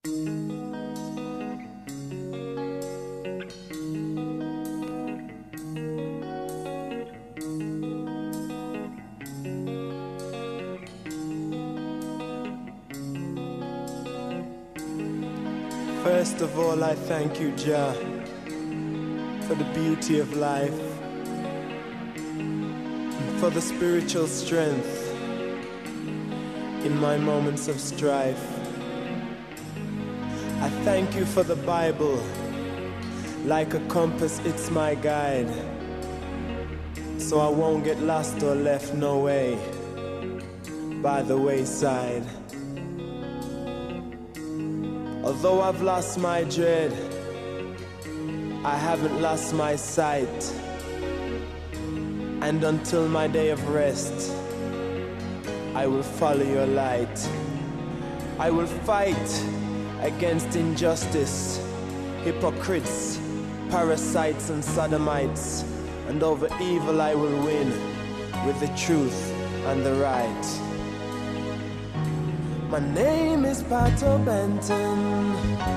First of all, I thank you, Jah, for the beauty of life, and for the spiritual strength in my moments of strife. I thank you for the Bible. Like a compass, it's my guide, so I won't get lost or left no way by the wayside. Although I've lost my dread, I haven't lost my sight. And until my day of rest, I will follow your light. I will fight against injustice, hypocrites, parasites and sodomites, and over evil I will win with the truth and the right. My name is Pato Benton.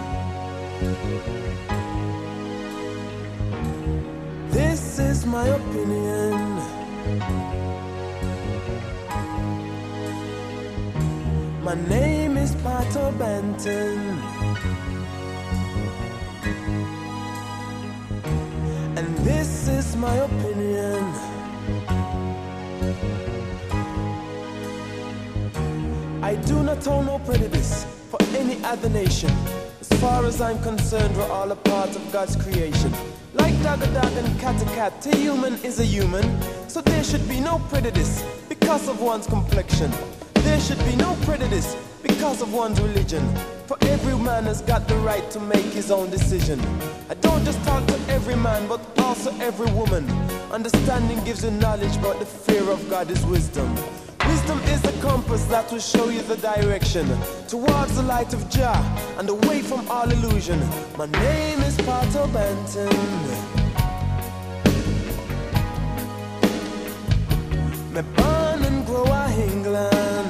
This is my opinion. My name is Pato Benton. And this is my opinion. I do not own no prejudice for any other nation. As far as I'm concerned, we're all a part of God's creation. Like dog a dog and cat a cat, a human is a human. So there should be no prejudice because of one's complexion. There should be no prejudice because of one's religion. For every man has got the right to make his own decision. I don't just talk to every man, but also every woman. Understanding gives you knowledge, but the fear of God is wisdom. Wisdom is the compass that will show you the direction towards the light of Jah and away from all illusion. My name is Pato Benton. Me born and grow in England.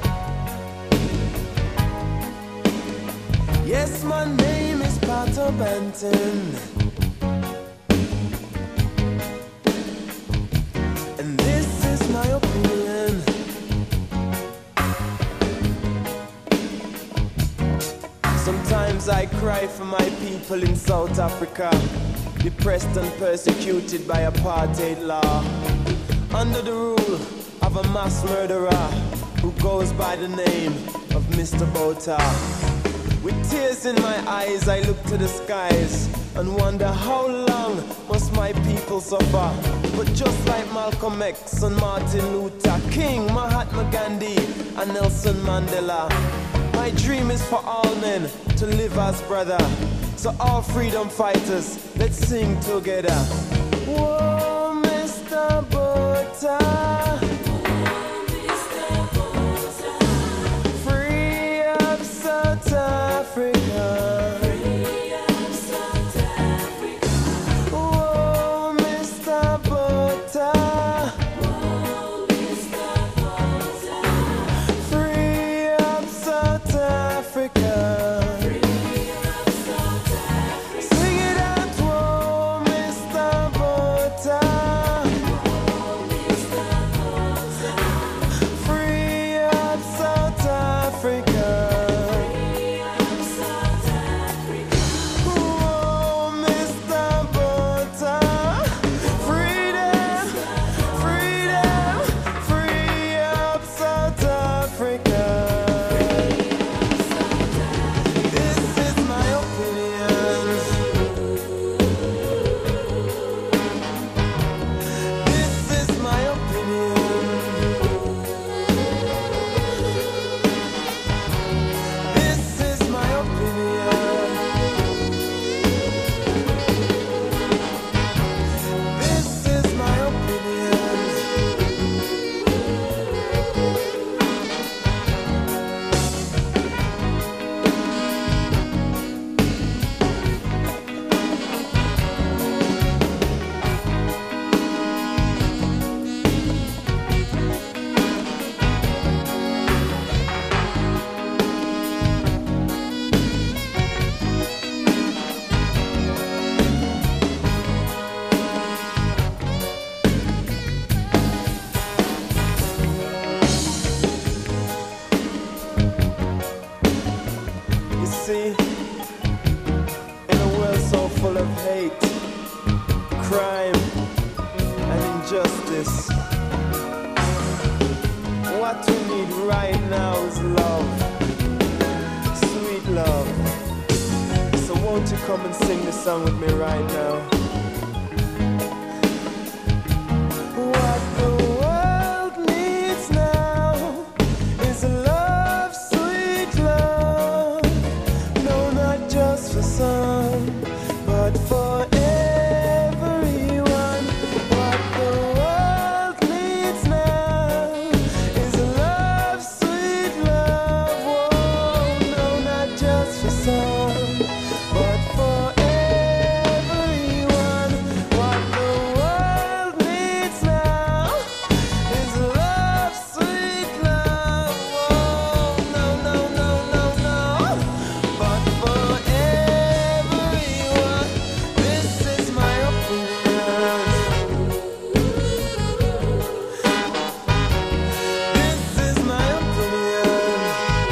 Yes, my name is Pato Benton. And this is my opinion. Sometimes I cry for my people in South Africa, depressed and persecuted by apartheid law, under the rule of a mass murderer who goes by the name of Mr. Botha. With tears in my eyes, I look to the skies and wonder how long must my people suffer. But just like Malcolm X and Martin Luther King, Mahatma Gandhi and Nelson Mandela, my dream is for all men to live as brother. So all freedom fighters, let's sing together. Whoa, Mr. Botha. Free up South Africa. Whoa, Mr. Botha. Free up South Africa. Sing it out, whoa, Mr. Botha. see, in a world so full of hate, crime, and injustice, what we need right now is love, sweet love. So won't you come and sing this song with me right now? What the world needs now is love, sweet love. No, not just for some, but for everyone. What the world needs now is love, sweet love. Whoa, no, not just for some, but for everyone. What the world needs now is love, sweet love. Whoa, no, no, no, no, no, but for everyone. This is my opinion. This is my opinion.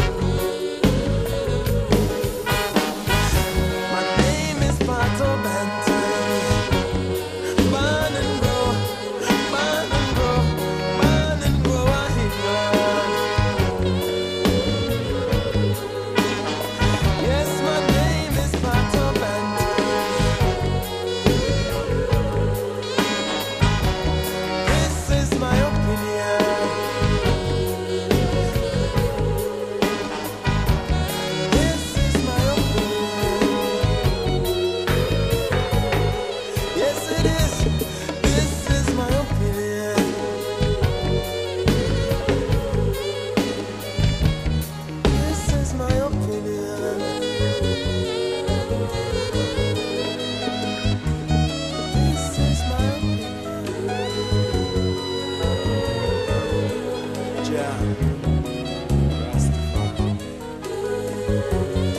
My name is Pato Banton. Born and grow, born and grow, born and grow in England. Yes, my name is Pato Banton. This is my opinion. This is my opinion. Yes, it is. This is my opinion. This is my opinion. This is my opinion. Ja. Rastafari.